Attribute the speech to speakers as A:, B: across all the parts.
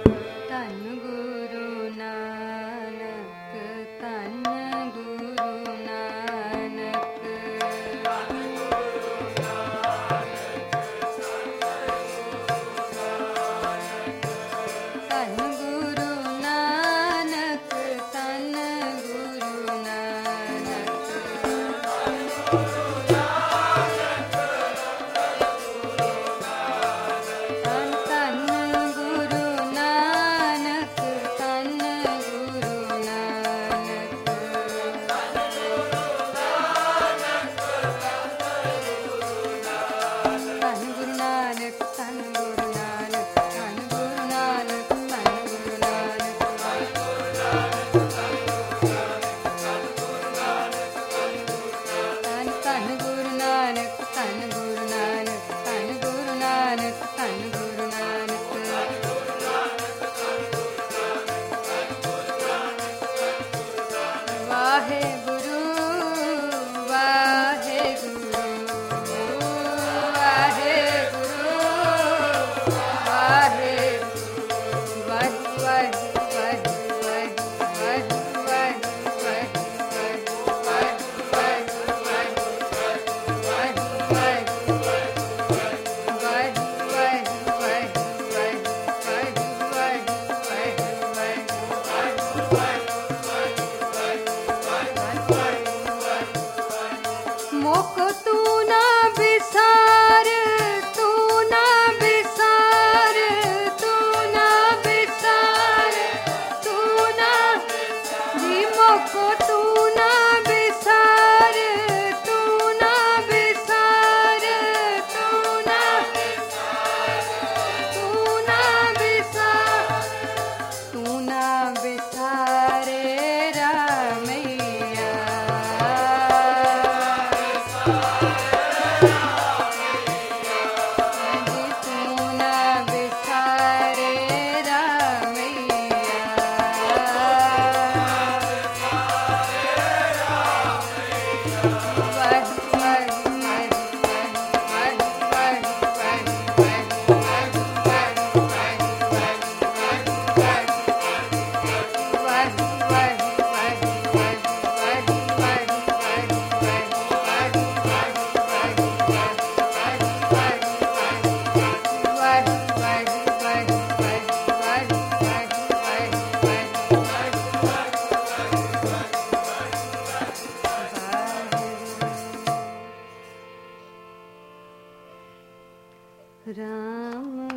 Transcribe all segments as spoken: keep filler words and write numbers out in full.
A: राम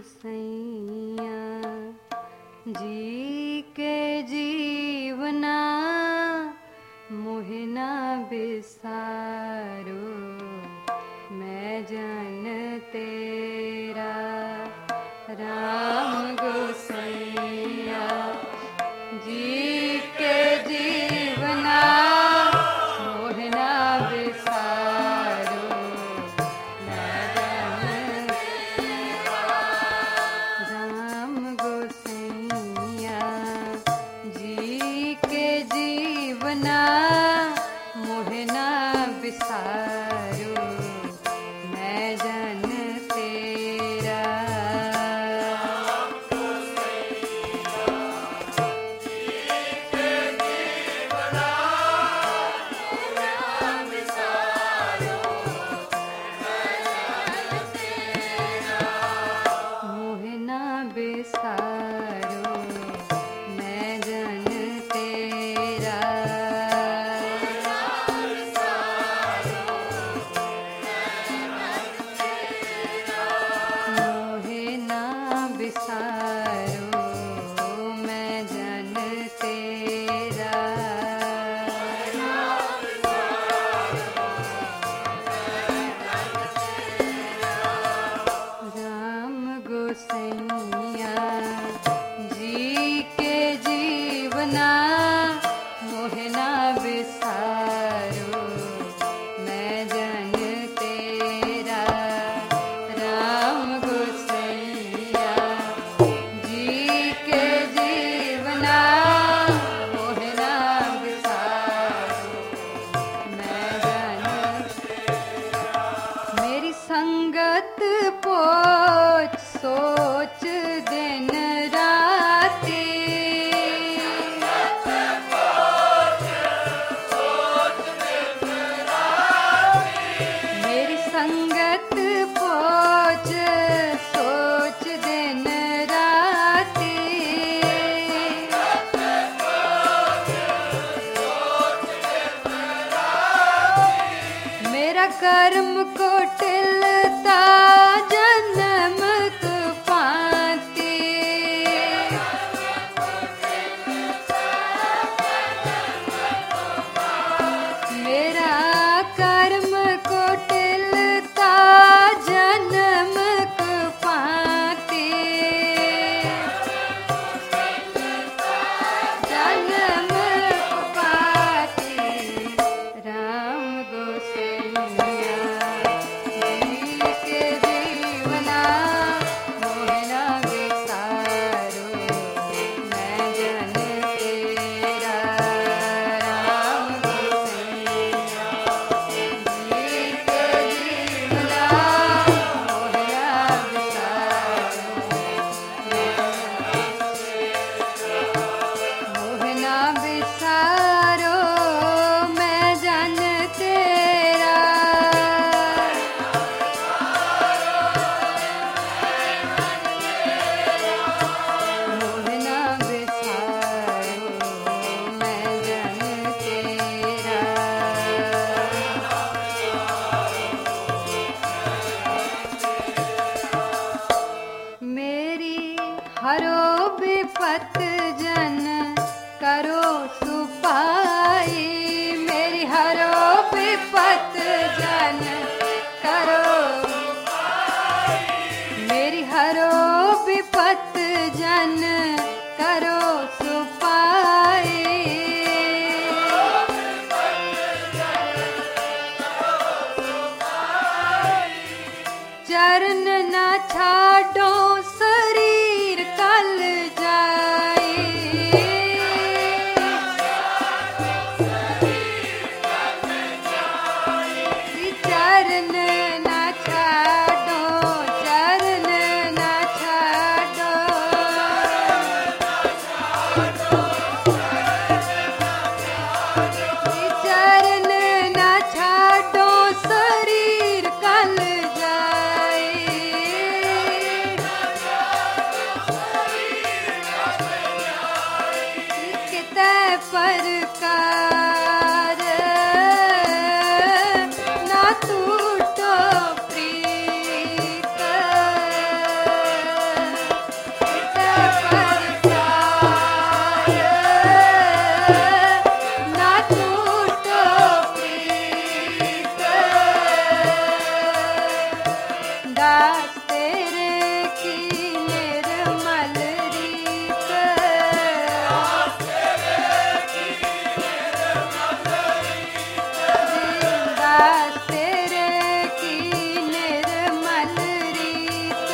A: गुसैया जी के जीवना मोहना बिसारो मैं जन तेरा। राम गुसैया जी के जीवना मोहना बिसारो मैं जन तेरा। राम गुसैया जी के जीवना मोहना बिसारो मैं जन तेरा। मोहना बिसारो मैं जन तेरा। मोहना बिसारो मैं जन तेरा। राम गुसैया जी के जीवना मोहना बिसारो मैं जन तेरा। राम गुसैया जी कर्म कुटिलता जन्म कुपाती। मेरा कर्म कुटिलता जन्म कुपाती। जन्म कुपाती राम गोसैया जी के जीवना मोहना विसारो मैं जन तेरा। राम गोसैया जी के जीवना मोहना विसारो मोहना विसारो मैं जन तेरा। मोहना विसारो मैं जन तेरा। मेरी हरो विपत जन करो सुपाई। मेरी हरो विपत जन करो। मेरी हरो विपत जन करो सुपाई। चरण न छाडो शरीर कल जाए। चरण न छाडो चरण न छाडो। चरण न छाडो शरीर कल जाए। कितै प्रकार ना टूटो प्रीत। कितै प्रकार ना टूटो प्रीत। दास तेरे की निर्मल रीत। दास तेरे की निर्मल रीत।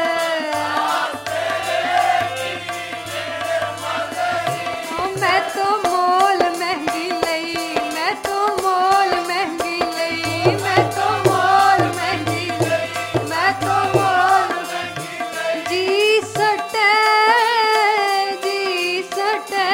A: ओ मैं तो मोल महंगी लई। मैं तो मोल महंगी लई। मैं तो मोल महंगी लई। मैं तो मोल जी सटे जी सटे।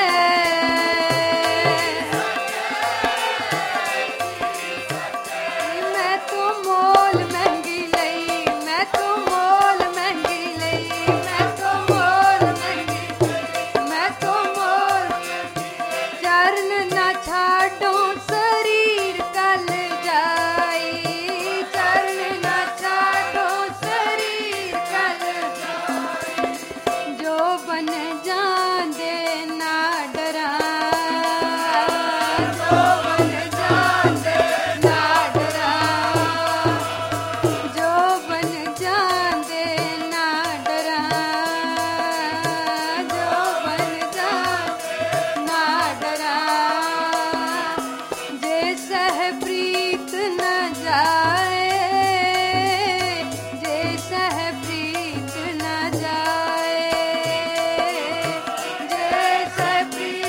A: मैं तो मोल महंगी लई। मैं तो मोल महंगी लई। मैं तो मोल महंगी मैं तो मोल। चरण न छाडो शरीर कल जाए। चरण न छाडो शरीर कल जाए। जो बन जांदे ना डरा। जो बन जांदे ना डरा। जो बन जांदे ना डरा। जो बन जांदे ना डरा। जे सह प्रीत न जाए। जे सह प्रीत न जाए। जे सह प्रीत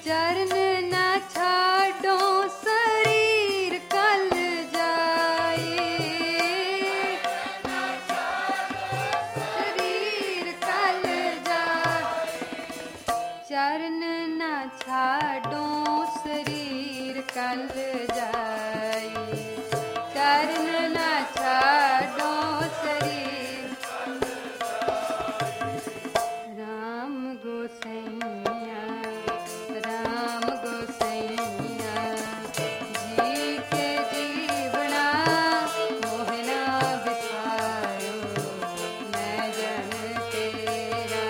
A: चरण न छाडो शरीर कल जाए, शरीर कल जाए। चरण न छाडो शरीर कल जाए, चरण न छाडो शरीर। राम गोसैया राम गोसैया जी के जीवना मोहना बिसायो मैं जन तेरा।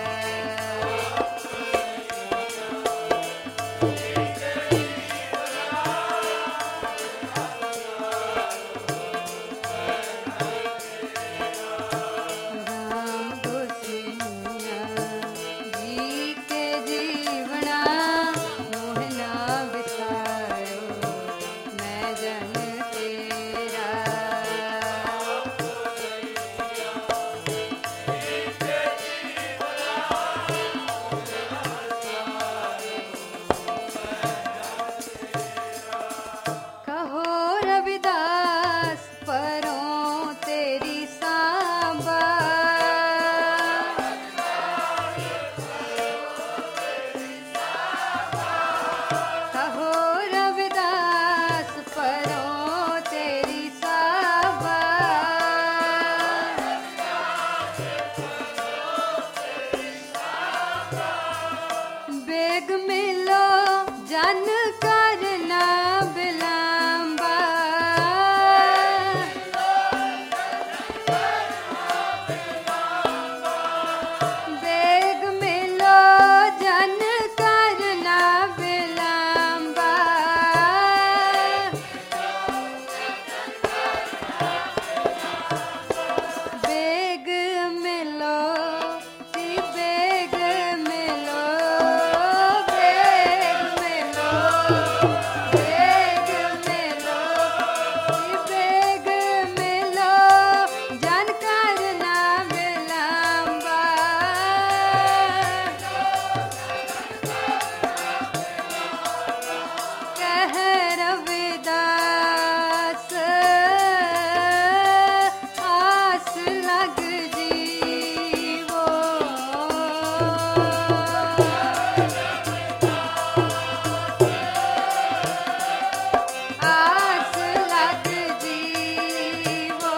A: राम गोसैया जी के जीवना मोहना बिसायो मैं जन तेरा। कहो रविदास परों तेरी सांबा, कहो रविदास परों तेरी सांबा। बेग मिलो जन करना बिलांबा, बेग मिलो जन करना बिलांबा। बेग मिलो सी बेग मिलो, बेग मिलो, बेग मिलो सी बेग मिलो जन करना बिलांबा। कह रविदास आस लग जीवो, आस लग जीवो।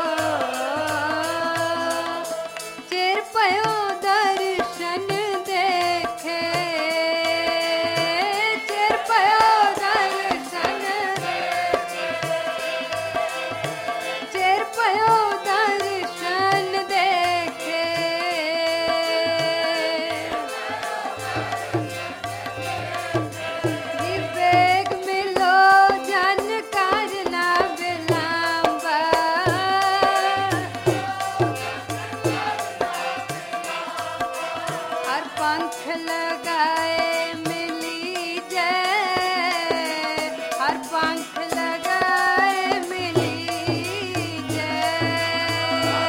A: चिर पयो दर्शन देखे, चिर पयो दर्शन, चिर पयो दर्शन देखे। जी बेग मिलो जन करना बिलांबा। हर पंख लगाए मिली जय, हर पंख लगाए मिली जय।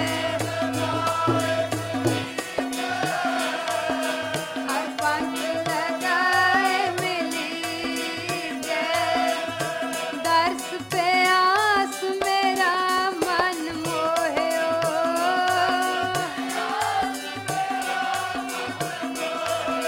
A: हर पंख लगाए मिली जय। दर्श पे आस मेरा मन मोह्यो,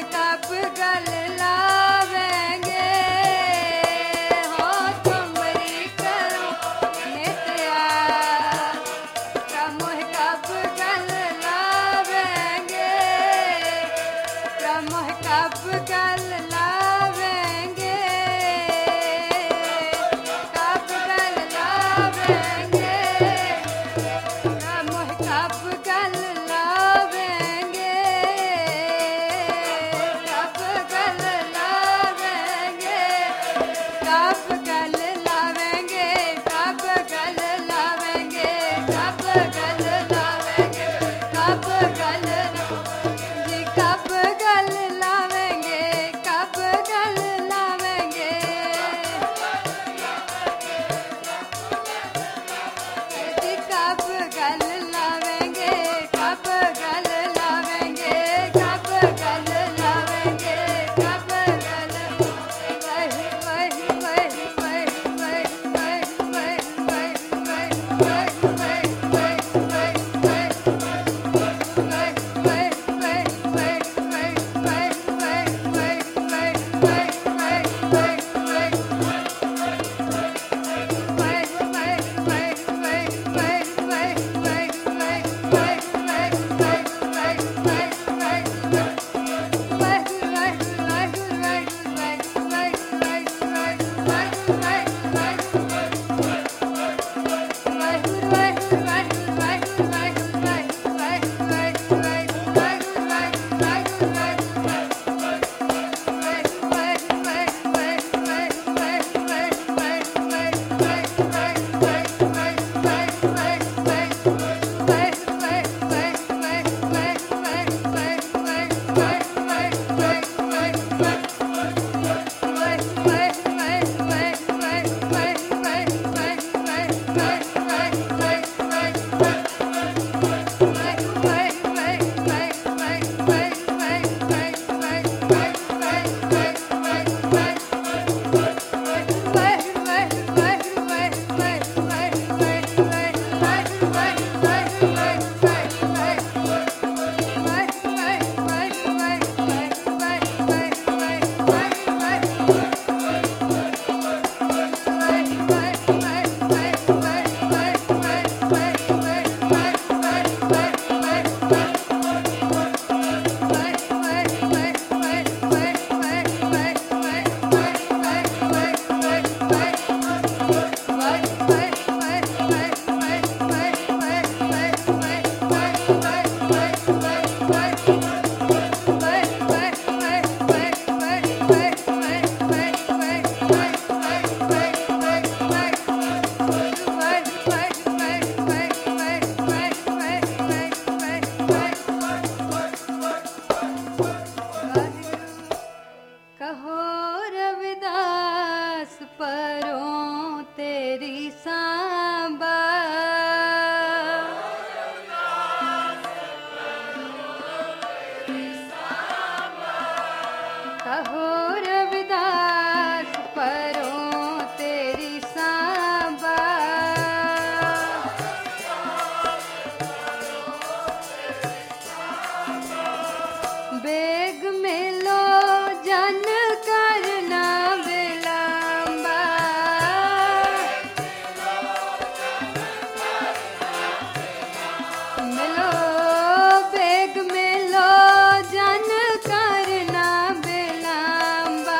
A: कब गल लावेंगे हो तुमरी करो नित्या प्रमोह कब गल लावेंगे प्रमोह कब गल लावेंगे कब गल लावेंगे प्रमोह कब गल लावेंगे कब गल लावेंगे कब गल लावेंगे कब गल लावेंगे कब गल लावेंगे कब गल जी कब गल लावेंगे कब गल लावेंगे जी कब गल लावेंगे कब गल लावेंगे कब गल लावेंगे कब गल वही वही वही वही वही वही वही वही कहो रविदास परों तेरी सांबा कहो रविदास परों तेरी सांबा बेग मिलो जन करना विलंबा मिलो बेग मिलो जन करना विलंबा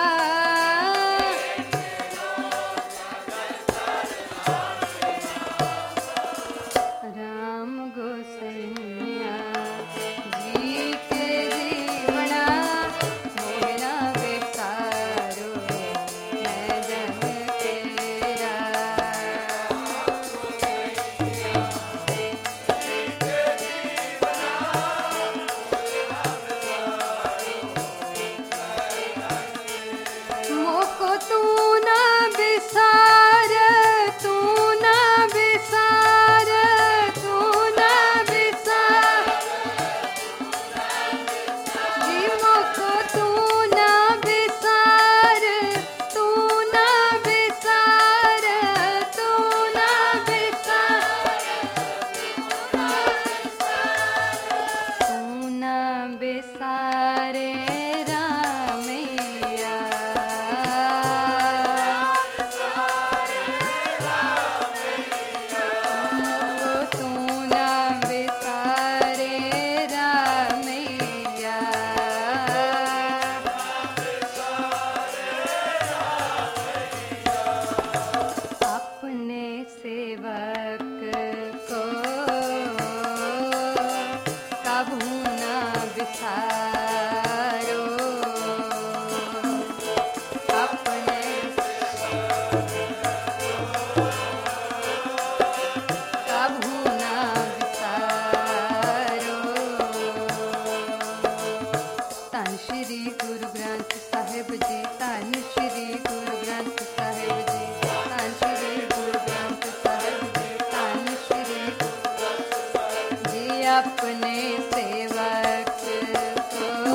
A: ਗੁਰੂ ਗ੍ਰੰਥ ਸਾਹਿਬ ਜੀ, ਧੰਨ ਸ਼੍ਰੀ ਗੁਰੂ ਗ੍ਰੰਥ ਸਾਹਿਬ ਜੀ, ਧੰਨ ਸ਼੍ਰੀ ਗੁਰੂ ਗ੍ਰੰਥ ਸਾਹਿਬ ਜੀ, ਧੰਨ ਸ਼੍ਰੀ ਜੀ। ਆਪਣੇ ਸੇਵਕ ਕੋ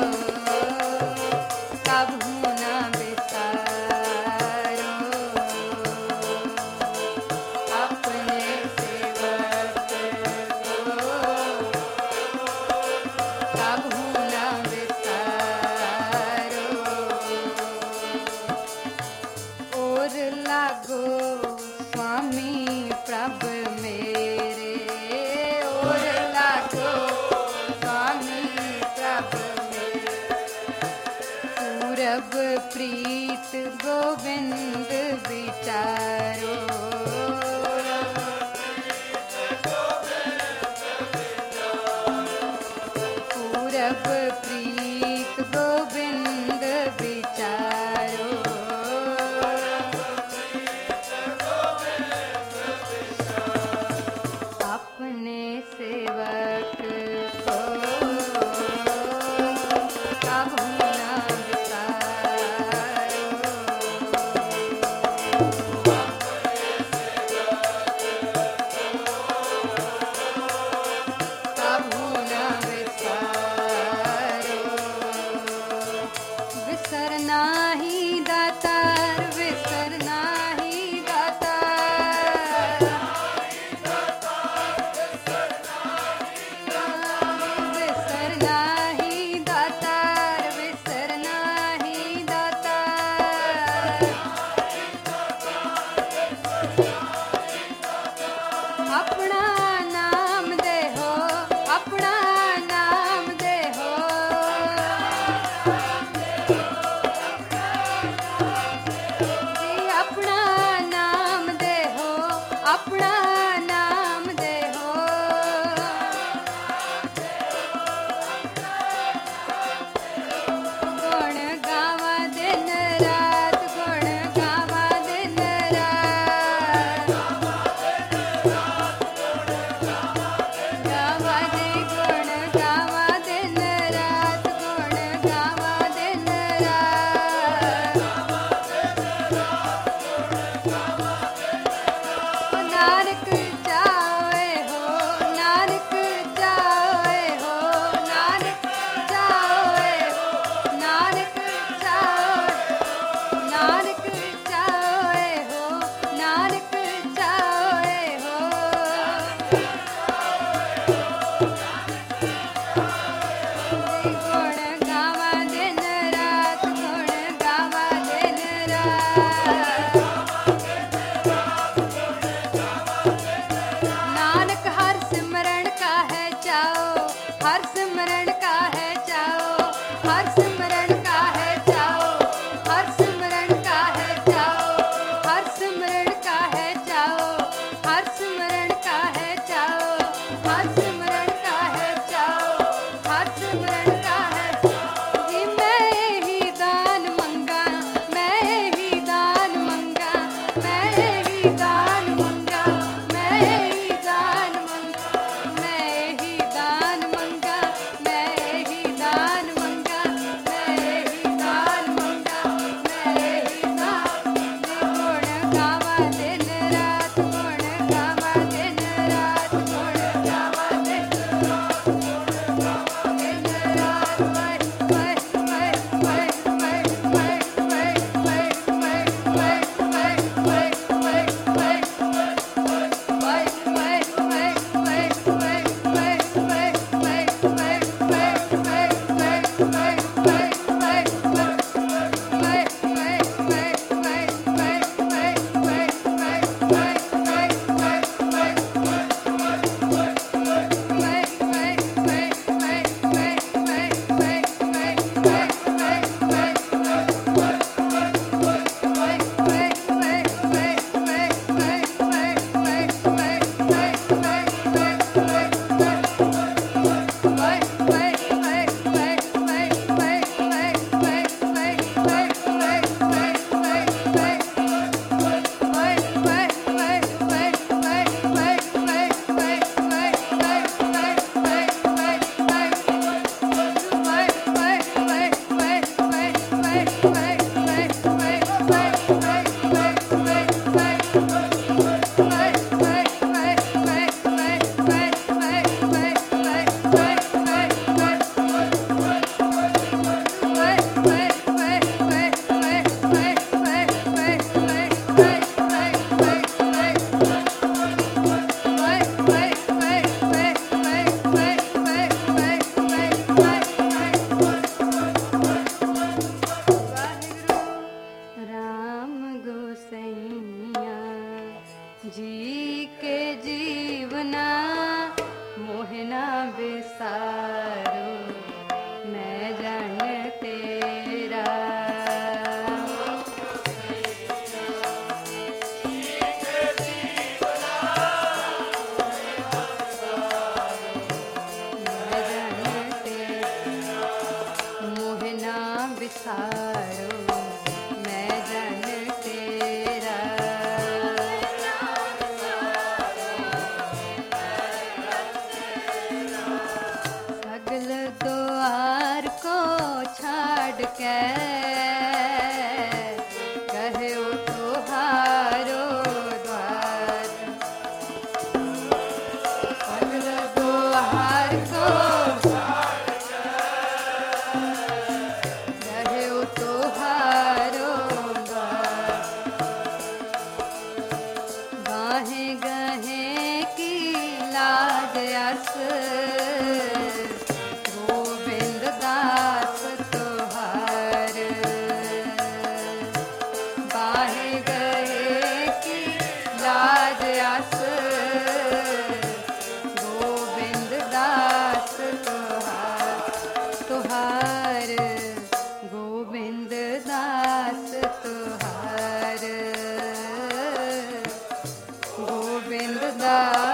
A: ਕਬਹੂ ਨਾ ਬਿਸਾਰੋ, ਆਪਣੇ ਸੇਵਕ ਕੋ ਕਬਹੂ ਨਾ ਬਿਸਾਰੋ। ਔਰ ਲਾਗੋ स्वामी प्रभ मेरे, और लागो स्वामी प्रभ मेरे। पूरब प्रीत गोविंद विचारो, पूरब प्रीत गोविंद विचारो। अपने सेवक को कबहू ना बिसारो, कबहू ना बिसारो। बिसरना ही दातार, बिसरना ही दातार, बिसरना ही दातार, बिसरना ही दातार। अपना नाम दे हो, अपना नाम दे हो, बिसारो मैं जन तेरा। सगल द्वार को छाड़ के कहे ओ तुहारो द्वार। सगल द्वार को कहे ओ तुहारो द्वार। बाहें गहे की लाज अस गोविंद दास तुहार। बाहें गहे की लाज अस गोविंद दास तुहार। तुहार गोविंद दास तुहार। गोविंद दास